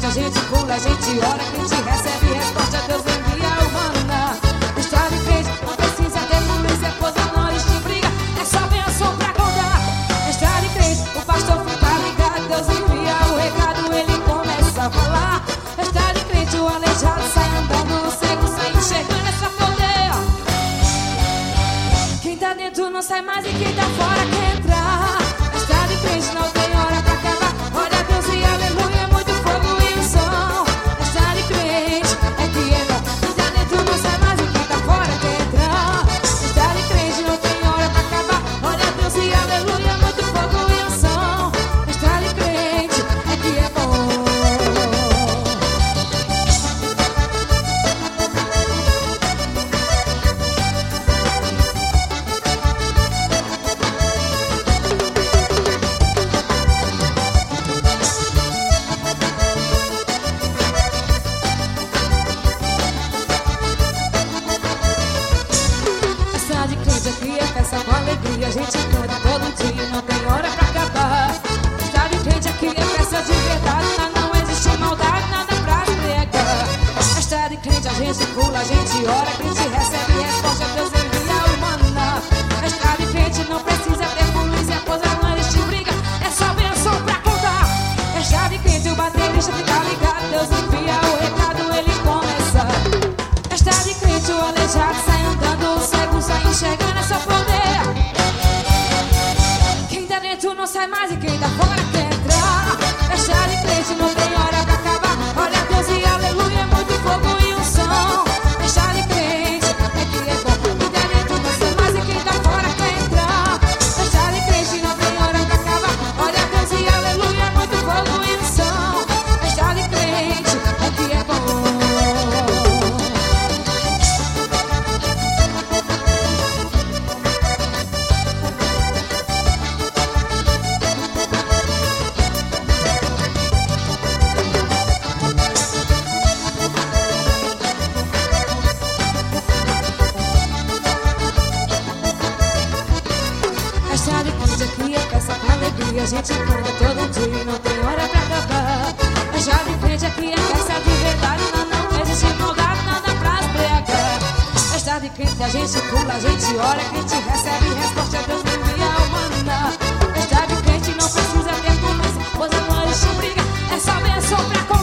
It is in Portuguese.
crente, a gente pula, a gente ora, a gente recebe resposta, Deus envia o maná. História de crente, não precisa ter polícia, pois a nós te briga, é só bênção pra contar. História de crente, o pastor fica ligado, Deus envia o recado, ele começa a falar. História de crente, o aleijado sai andando, o cego sai enxergando, é só poder. Quem tá dentro não sai mais e quem tá fora quer entrar. História de crente, não tem hora pra acabar. Olha Deus e aleluia, muito fogo e o som. História de crente, é que é bom. Quem tá dentro não sai mais e quem tá fora quer entrar. História de crente, não tem hora pra acabar. Olha Deus e aleluia, muito fogo e o som. História de crente, é que é bom. Essa de crente aqui é festa com alegria, a gente canta todo dia, não tem hora pra acabar. Essa de crente aqui é festa de verdade, não existe maldade, nada pra pregar. Esta de crente a gente pula, a gente ora, a gente recebe resposta, Deus envia o maná. Esta de crente não precisa ter polícia, pois a não existe briga, é só bênção pra contar. Esta de crente o baterista fica ligado, Deus envia o recado, ele começa. Esta de crente o aleijado sai andando, o cego sai enxergando, é só poder. Quem tá dentro não sai mais e quem tá fora quer entrar. Esta de crente não tem hora pra acabar. Olha Deus e aleluia, muito fogo e um som. Esta de crente é que é bom. Quem tá dentro não sai mais e quem tá fora quer entrar. Esta de crente não tem hora pra acabar. Olha Deus e aleluia, muito fogo e um som. Esta de crente é que é bom. Esta de crente aqui é festa com alegria, a gente canta todo dia, não tem hora pra acabar. Esta de crente aqui é festa de verdade, não existe maldade, nada pra pregar. Esta de crente a gente pula, a gente ora, a gente recebe resposta, Deus envia o maná. Esta de crente não precisa ter polícia, pois a não existe briga, é só bênção pra contar.